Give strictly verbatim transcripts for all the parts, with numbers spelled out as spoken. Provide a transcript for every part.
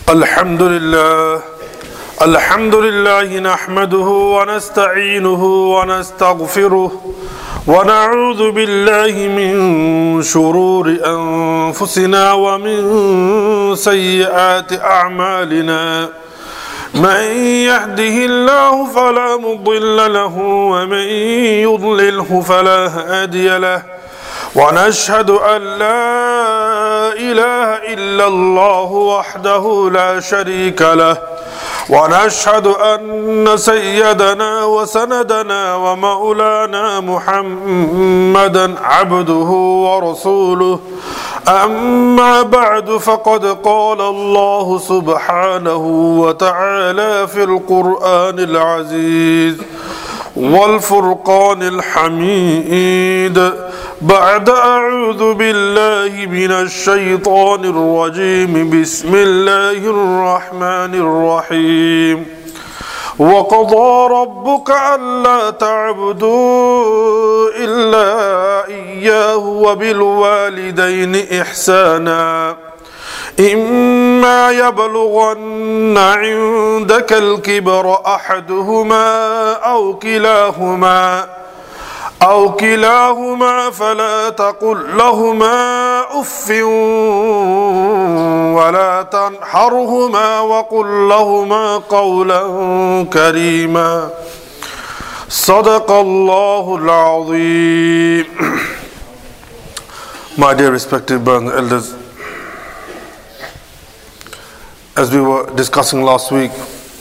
الحمد لله الحمد لله نحمده ونستعينه ونستغفره ونعوذ بالله من شرور أنفسنا ومن سيئات أعمالنا من يهده الله فلا مضل له ومن يضلله فلا هادي له ونشهد أن لا إله إلا الله وحده لا شريك له ونشهد أن سيدنا وسندنا ومولانا محمدا عبده ورسوله أما بعد فقد قال الله سبحانه وتعالى في القرآن العزيز والفرقان الحميد بعد أعوذ بالله من الشيطان الرجيم بسم الله الرحمن الرحيم وقضى ربك ألا تعبدوا إلا إياه وبالوالدين إحسانا إما يبلغن عندك الكبر أحدهما أو كلاهما أو كلاهما فلا تقل لهما أف ولا تنحرهما وقل لهما قولا كريما صدق الله العظيم. My dear respected brothers and elders, as we were discussing last week,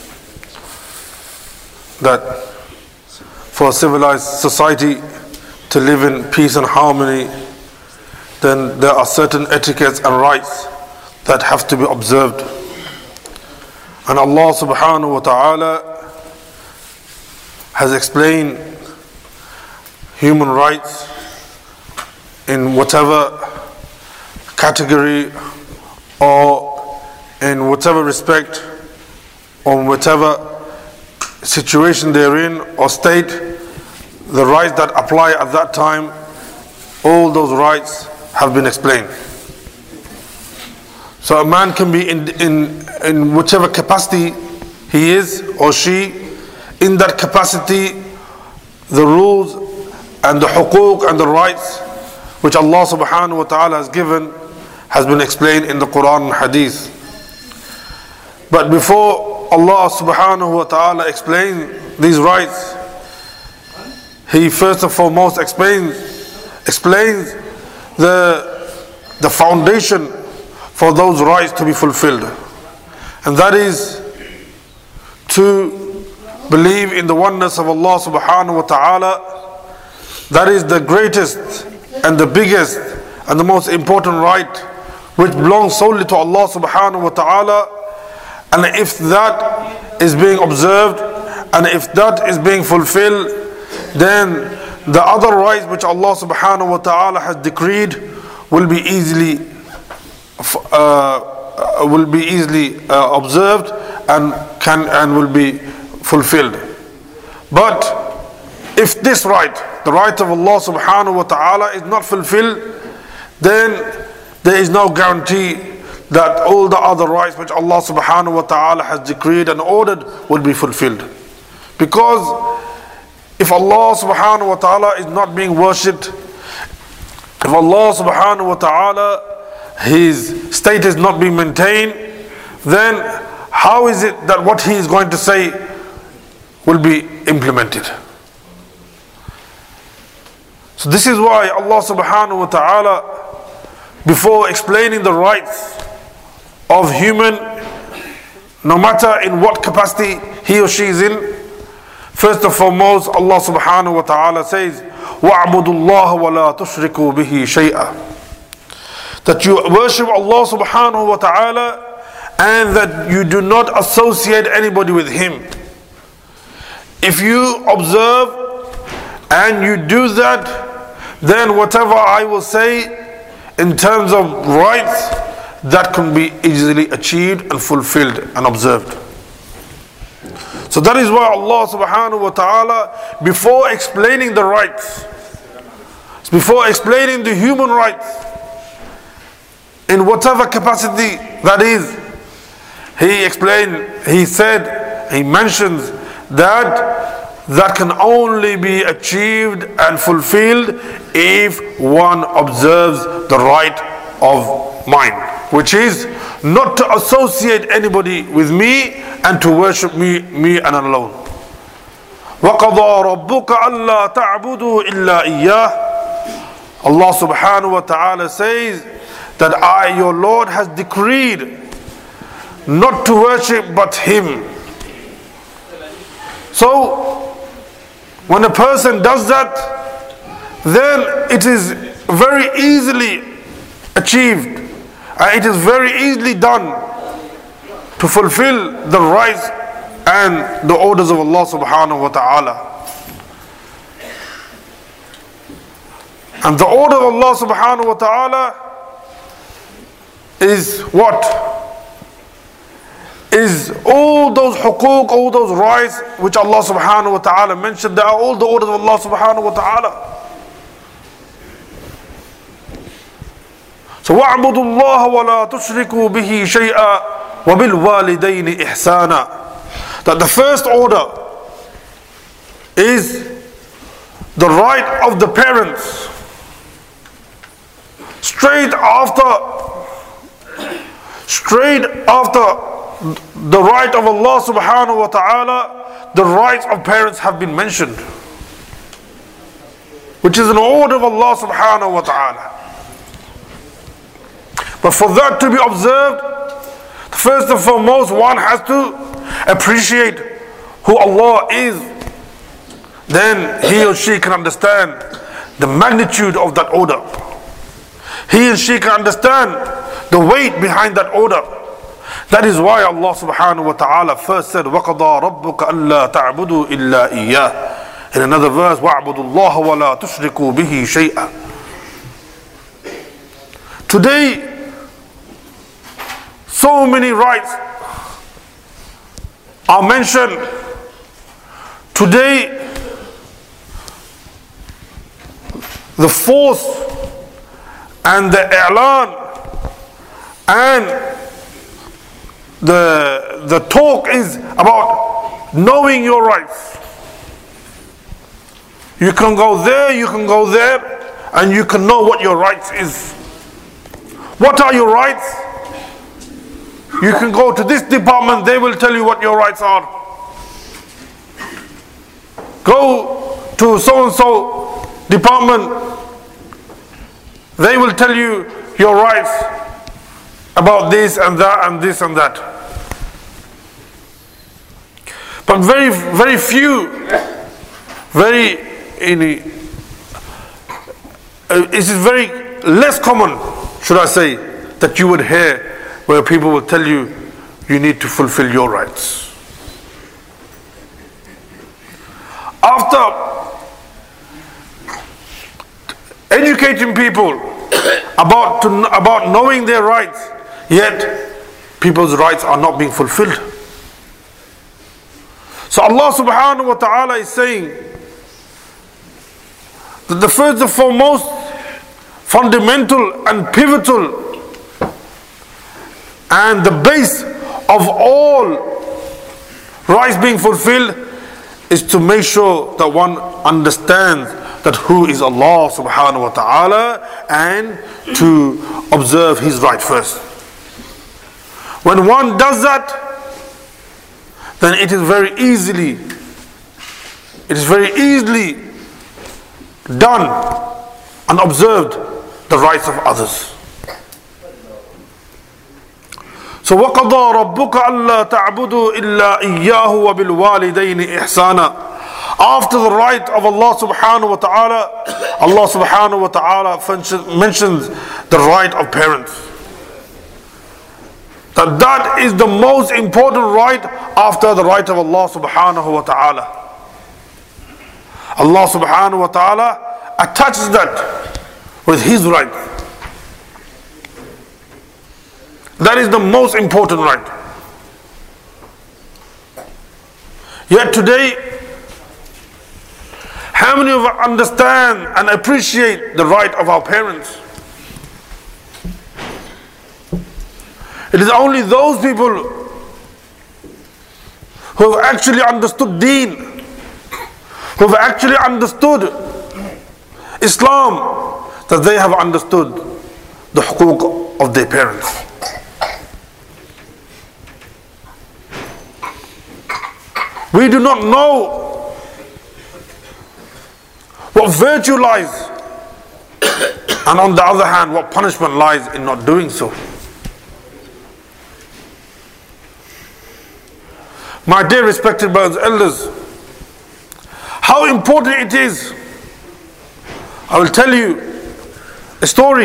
that for a civilized society to live in peace and harmony, then there are certain etiquettes and rights that have to be observed. And Allah subhanahu wa ta'ala has explained human rights in whatever category or in whatever respect or whatever situation they're in or state, the rights that apply at that time, all those rights have been explained. So a man can be in, in, in whichever capacity he is or she, in that capacity, the rules and the huquq and the rights which Allah subhanahu wa ta'ala has given has been explained in the Quran and Hadith. But before Allah subhanahu wa ta'ala explains these rights, He first and foremost explains explains the, the foundation for those rights to be fulfilled. And that is to believe in the oneness of Allah subhanahu wa ta'ala. That is the greatest and the biggest and the most important right which belongs solely to Allah subhanahu wa ta'ala. And if that is being observed and if that is being fulfilled, then the other rights which Allah subhanahu wa ta'ala has decreed will be easily uh, will be easily uh, observed and can and will be fulfilled. But if this right, the right of Allah subhanahu wa ta'ala, is not fulfilled, then there is no guarantee that all the other rights which Allah subhanahu wa ta'ala has decreed and ordered will be fulfilled. Because if Allah subhanahu wa ta'ala is not being worshipped, if Allah subhanahu wa ta'ala, His state is not being maintained, then how is it that what He is going to say will be implemented? So this is why Allah subhanahu wa ta'ala, before explaining the rights of human, no matter in what capacity he or she is in, first and foremost Allah subhanahu wa ta'ala says, وَاعْبُدُوا اللَّهَ وَلَا تُشْرِكُوا بِهِ شَيْئًا, that you worship Allah subhanahu wa ta'ala and that you do not associate anybody with Him. If you observe and you do that, then whatever I will say in terms of rights, that can be easily achieved and fulfilled and observed. So that is why Allah subhanahu wa ta'ala, before explaining the rights, before explaining the human rights, in whatever capacity that is, he explained, he said, he mentions that that can only be achieved and fulfilled if one observes the right of mine, which is not to associate anybody with me and to worship me, me and alone. وَقَضَى رَبُّكَ أَلَّا تَعْبُدُوا إِلَّا إِيَّاهُ. Allah subhanahu wa ta'ala says that I, your Lord, has decreed not to worship but Him. So, when a person does that, then it is very easily achieved, and it is very easily done to fulfill the rights and the orders of Allah subhanahu wa ta'ala. And the order of Allah subhanahu wa ta'ala is what? Is all those huquq, all those rights which Allah subhanahu wa ta'ala mentioned, they are all the orders of Allah subhanahu wa ta'ala. So وَاعْبُدُوا اللَّهَ وَلَا تُشْرِكُوا بِهِ شَيْئًا وَبِالْوَالِدَيْنِ إِحْسَانًا. That the first order is the right of the parents. Straight after, straight after the right of Allah subhanahu wa ta'ala, the rights of parents have been mentioned, which is an order of Allah subhanahu wa ta'ala. But for that to be observed, first and foremost, one has to appreciate who Allah is. Then he or she can understand the magnitude of that order. He and she can understand the weight behind that order. That is why Allah subhanahu wa ta'ala first said, وَقَضَى رَبُّكَ أَلَّا تَعْبُدُوا إِلَّا إِيَّاهُ. In another verse, وَاعْبُدُوا اللَّهَ وَلَا تُشْرِكُوا بِهِ شَيْئًا. Today, so many rights are mentioned. Today, the force and the i'lan and the, the talk is about knowing your rights. You can go there, you can go there, and you can know what your rights is. What are your rights? You can go to this department, they will tell you what your rights are. Go to so-and-so department, they will tell you your rights about this and that and this and that. But very, very few, very, it is very less common, should I say, that you would hear where people will tell you, you need to fulfill your rights. After educating people about, to, about knowing their rights, yet people's rights are not being fulfilled. So Allah subhanahu wa ta'ala is saying that the first and foremost fundamental and pivotal and the base of all rights being fulfilled is to make sure that one understands that who is Allah subhanahu wa ta'ala and to observe His right first. When one does that, then it is very easily, it is very easily done and observed the rights of others. So وَقَضَى رَبُّكَ أَلَّا تَعْبُدُوا إِلَّا إِيَّاهُ وَبِالْوَالِدَيْنِ إِحْسَانًا. After the right of Allah subhanahu wa ta'ala, Allah subhanahu wa ta'ala mentions the right of parents. That that is the most important right after the right of Allah subhanahu wa ta'ala. Allah subhanahu wa ta'ala attaches that with His right. That is the most important right. Yet today, how many of us understand and appreciate the right of our parents? It is only those people who have actually understood deen, who have actually understood Islam, that they have understood the huquq of their parents. We do not know what virtue lies, and on the other hand, what punishment lies in not doing so. My dear respected brothers and elders, how important it is. I will tell you a story.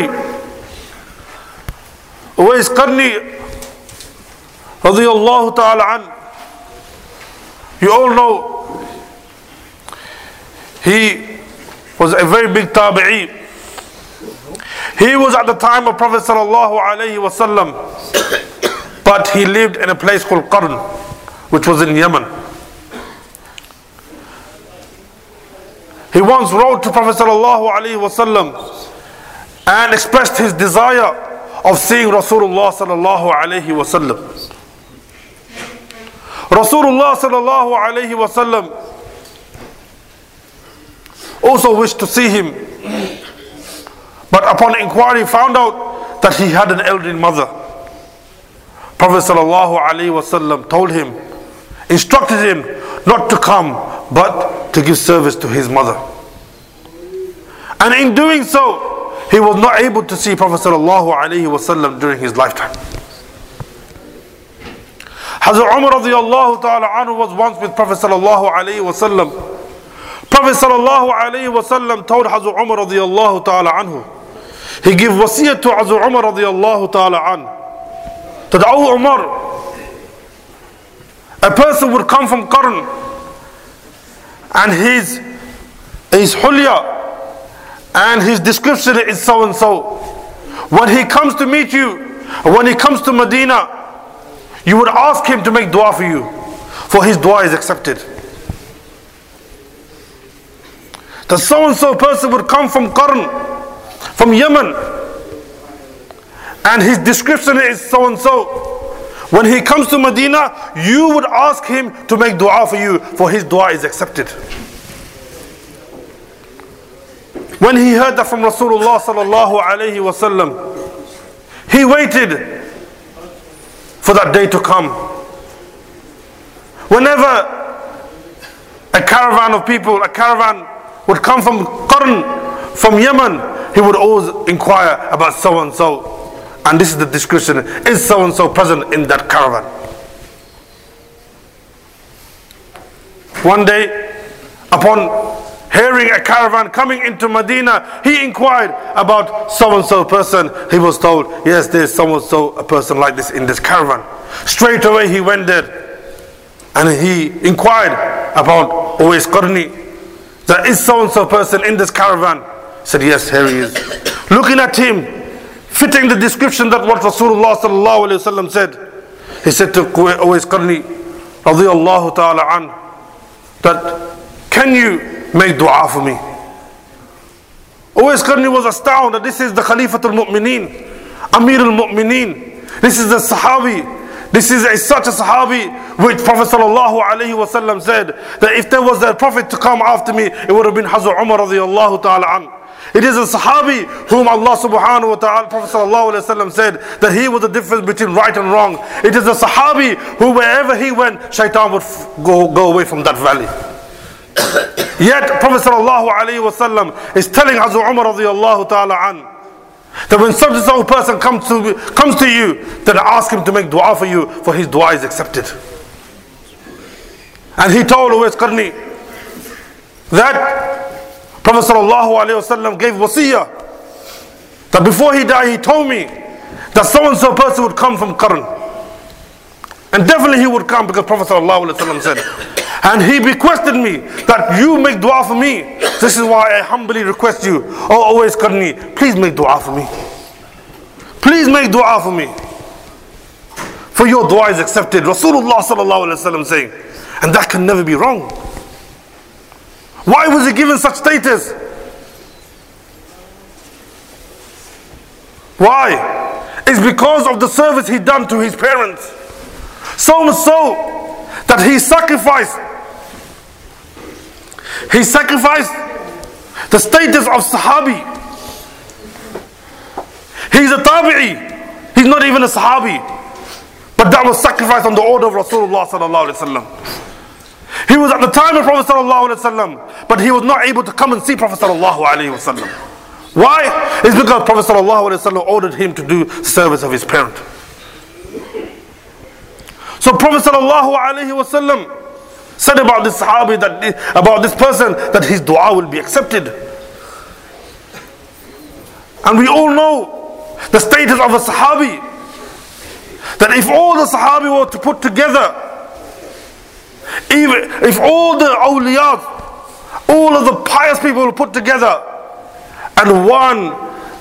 Uwais Qarni radiyallahu ta'ala an, you all know, he was a very big tabi'i. He was at the time of Prophet sallallahu alaihi wasallam, but he lived in a place called Qarn, which was in Yemen. He once wrote to Prophet sallallahu alaihi wasallam and expressed his desire of seeing Rasulullah sallallahu alaihi wasallam. Rasulullah sallallahu alaihi wasallam also wished to see him, but upon inquiry found out that he had an elderly mother. Prophet sallallahu alaihi wasallam told him, instructed him not to come but to give service to his mother. And in doing so, he was not able to see Prophet sallallahu alaihi wasallam during his lifetime. Hazrat Umar radiyallahu ta'ala anhu was once with Prophet sallallahu alaihi wasallam. Prophet sallallahu alaihi wasallam told Hazrat Umar radiyallahu ta'ala anhu, he gave wasiyah to Hazrat Umar radiyallahu ta'ala anhu, that, O Umar, a person would come from Qarn and his, his hulya and his description is so and so. When he comes to meet you, when he comes to Medina, you would ask him to make dua for you, for his dua is accepted. The so and so person would come from Qarn, from Yemen, and his description is so and so. When he comes to Medina, you would ask him to make dua for you, for his dua is accepted. When he heard that from Rasulullah sallallahu alaihi wasallam, he waited for that day to come. Whenever a caravan of people, a caravan would come from Qarn, from Yemen, he would always inquire about so and so. And this is the description, is so and so present in that caravan? One day, upon hearing a caravan coming into Medina, he inquired about so and so person. He was told, yes, there is so and so a person like this in this caravan. Straight away he went there and he inquired about Uwais Qarni. There is so and so person in this caravan. He said, yes, here he is. Looking at him, fitting the description that what Rasulullah sallallahu alaihi wasallam said, he said to Uwais Qarni radiyallahu ta'ala an, that, can you make dua for me? Uwais Qarni was astounded. This is the Khalifatul Mu'mineen, Amir al-Mu'mineen. This is the Sahabi. This is a, such a Sahabi which Prophet sallallahu alaihi wasallam said that if there was a Prophet to come after me, it would have been Hazrat Umar radiyallahu ta'ala an. It is a Sahabi whom Allah subhanahu wa ta'ala, Prophet sallallahu alaihi wasallam said that he was the difference between right and wrong. It is a Sahabi who wherever he went, shaitan would go, go away from that valley. Yet Prophet sallallahu alaihi wasallam is telling Hazrat Umar radiyallahu ta'ala an, that when such and such a person comes to, comes to you, then ask him to make dua for you, for his dua is accepted. And he told Uwais Qarni that Prophet sallallahu alaihi wasallam gave wasiyah, that before he died he told me that so and so person would come from Qarn. And definitely he would come, because Prophet sallallahu alaihi wasallam said. And he bequested me that you make dua for me. This is why I humbly request you, oh Uwais Qarni, please make dua for me. Please make dua for me, for your dua is accepted. Rasulullah sallallahu alaihi wasallam saying, and that can never be wrong. Why was he given such status? Why? It's because of the service he done to his parents. So much so that he sacrificed, he sacrificed the status of Sahabi. He's a Tabi'i, he's not even a Sahabi, but that was sacrificed on the order of Rasulullah sallallahu alaihi wasallam. He was at the time of Prophet sallallahu alaihi wasallam, but he was not able to come and see Prophet sallallahu alaihi wasallam. Why? It's because Prophet sallallahu alaihi wasallam ordered him to do service of his parent. So Prophet sallallahu alaihi wasallam said about this Sahabi, that about this person, that his dua will be accepted. And we all know the status of a Sahabi, that if all the Sahabi were to put together, even if all the awliyas, all of the pious people were put together, and one,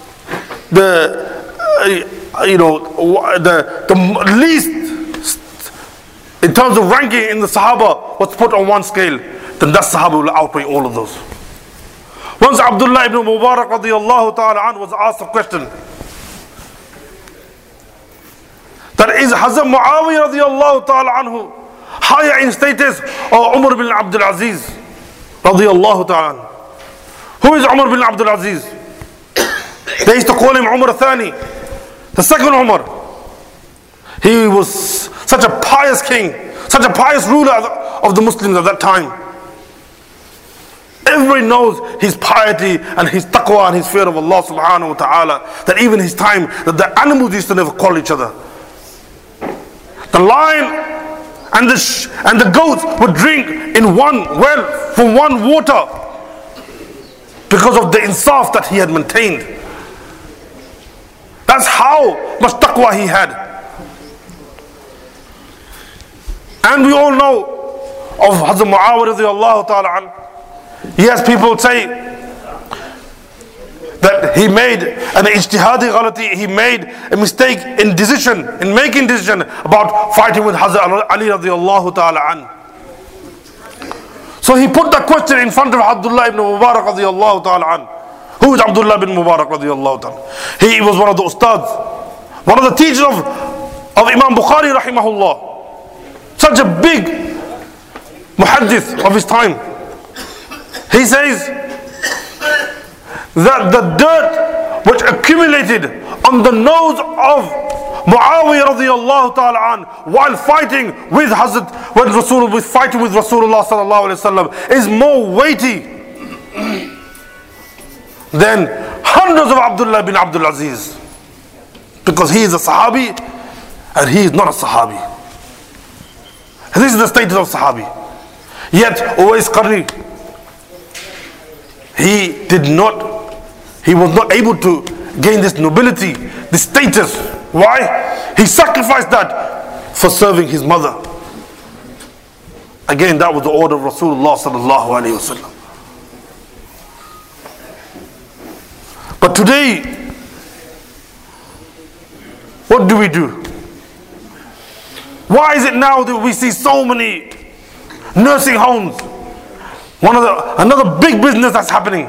the uh, you know the the least in terms of ranking in the Sahaba was put on one scale, then that Sahaba will outweigh all of those. Once Abdullah ibn Mubarak radiyallahu ta'ala anhu was asked a question, that is Hazrat Muawiyah radiyallahu ta'ala anhu higher in status or Umar bin Abdul Aziz radiyallahu ta'ala anhu? Who is Umar bin Abdul Aziz? They used to call him Umar Thani, the second Umar. He was such a pious king, such a pious ruler of the Muslims at that time. Everybody knows his piety and his taqwa and his fear of Allah subhanahu wa ta'ala, that even his time, that the animals used to never call each other. The lion and the, sh and the goats would drink in one well, from one water, because of the insaf that he had maintained. That's how much taqwa he had. And we all know of Hazrat Muawiyah radiyallahu ta'ala anhu. Yes, people say that he made an ijtihadi ghalati, he made a mistake in decision, in making decision about fighting with Hazrat Ali radiyallahu ta'ala anhu. So he put that question in front of Abdullah ibn Mubarak radiyallahu ta'ala anhu. Who is Abdullah ibn Mubarak radiyallahu ta'ala? He was one of the ustads, one of the teachers of, of Imam Bukhari rahimahullah. Such a big muhaddith of his time. He says that the dirt which accumulated on the nose of Muawiyah radiyallahu ta'ala anhu while fighting with Hazrat, when Rasul was fighting with Rasulullah sallallahu alaihi wasallam, is more weighty than hundreds of Abdullah bin Abdul Aziz, because he is a Sahabi and he is not a Sahabi. And this is the status of Sahabi. Yet Uwais Qarni, he did not, he was not able to gain this nobility, this status. Why? He sacrificed that for serving his mother. Again, that was the order of Rasulullah sallallahu alaihi wasallam. But today, what do we do? Why is it now that we see so many nursing homes? One of the another big business that's happening.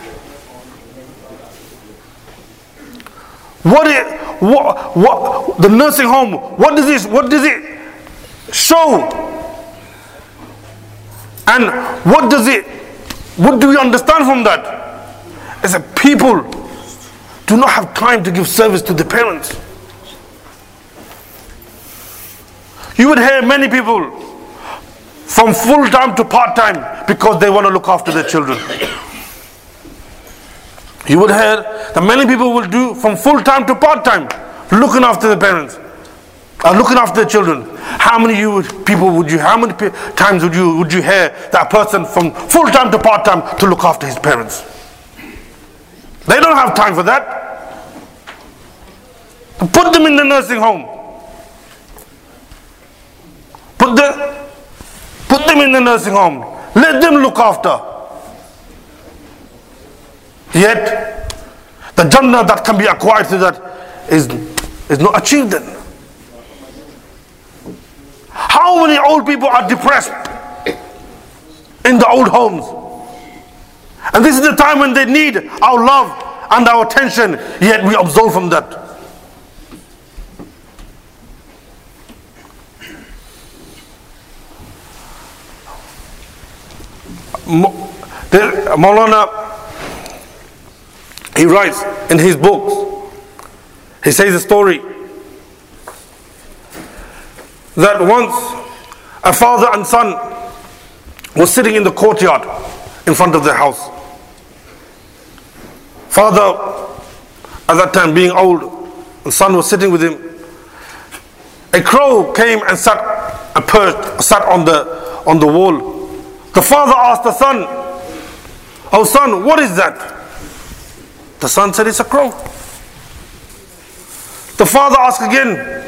What it what what the nursing home? What does this? What does it show? And what does it? What do we understand from that? Is that people do not have time to give service to their parents. You would hear many people from full-time to part-time because they want to look after their children. You would hear that many people will do from full-time to part-time, looking after their parents, or looking after their children. How many you would, people would you, how many times would you, would you hear that person from full-time to part-time to look after his parents? They don't have time for that. Put them in the nursing home. Put, the, put them in the nursing home. Let them look after. Yet, the Jannah that can be acquired through that is, is not achieved then. How many old people are depressed in the old homes? And this is the time when they need our love and our attention, yet we absolve from that. Maulana, he writes in his books, he says a story that once a father and son were sitting in the courtyard in front of their house. Father, at that time being old, the son was sitting with him. A crow came and sat and perched, sat on the on the wall. The father asked the son, "Oh son, what is that?" The son said, "It's a crow." The father asked again,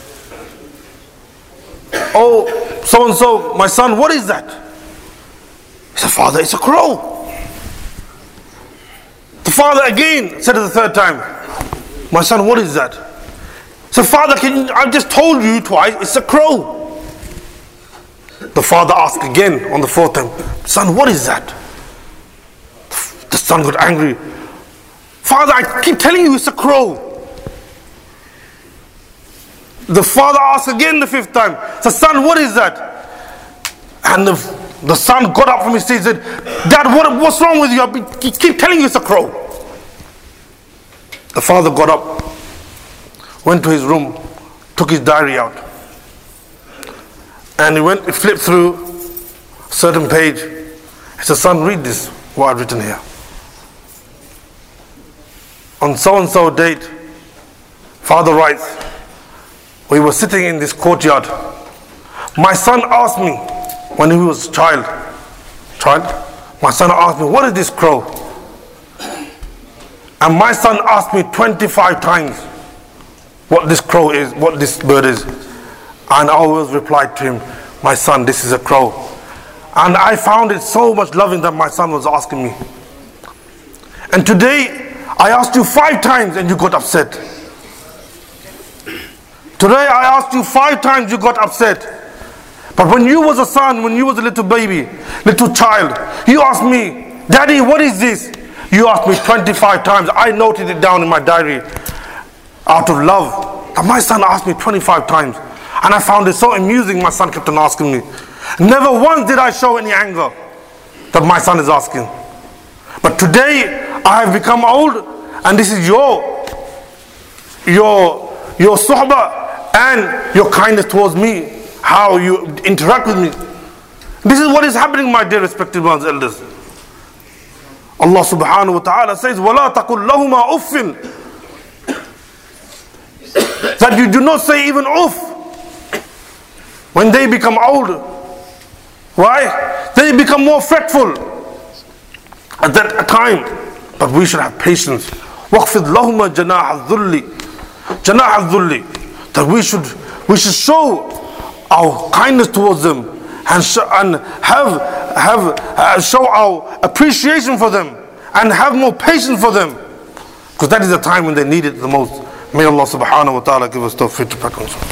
"Oh, so and so, my son, what is that?" He said, "Father, it's a crow." The father again said it the third time, "My son, what is that?" He said, "Father, can you, I've just told you twice, it's a crow." The father asked again on the fourth time, "Son, what is that?" The son got angry. "Father, I keep telling you it's a crow." The father asked again the fifth time, said, "Son, what is that?" And the, the son got up from his seat and said, "Dad, what, what's wrong with you? I keep telling you it's a crow." The father got up, went to his room, took his diary out, and he went, he flipped through a certain page. He said, "Son, read this, what I've written here. On so-and-so date," father writes, "we were sitting in this courtyard. My son asked me, when he was a child, child, my son asked me, 'What is this crow?' And my son asked me twenty-five times what this crow is, what this bird is. And I always replied to him, 'My son, this is a crow.' And I found it so much loving that my son was asking me. And today, I asked you five times and you got upset. Today I asked you five times, you got upset. But when you was a son, when you was a little baby, little child, you asked me, 'Daddy, what is this?' You asked me twenty-five times. I noted it down in my diary out of love. And my son asked me twenty-five times. And I found it so amusing, my son kept on asking me. Never once did I show any anger that my son is asking. But today, I have become old, and this is your, your, your suhbah and your kindness towards me, how you interact with me. This is what is happening, my dear respected ones, elders. Allah subhanahu wa ta'ala says, وَلَا تَقُلْ لَهُمَا أُفٍّ, that you do not say even uff when they become old. Why? They become more fretful at that time. But we should have patience. وَقْفِضْ لَهُمَا جَنَاحَ الذُّلِّ جَنَاحَ الذُّلِّ, that we should we should show our kindness towards them and, sh and have have uh, show our appreciation for them and have more patience for them, because that is the time when they need it the most. May Allah subhanahu wa ta'ala give us tawfiq to practice.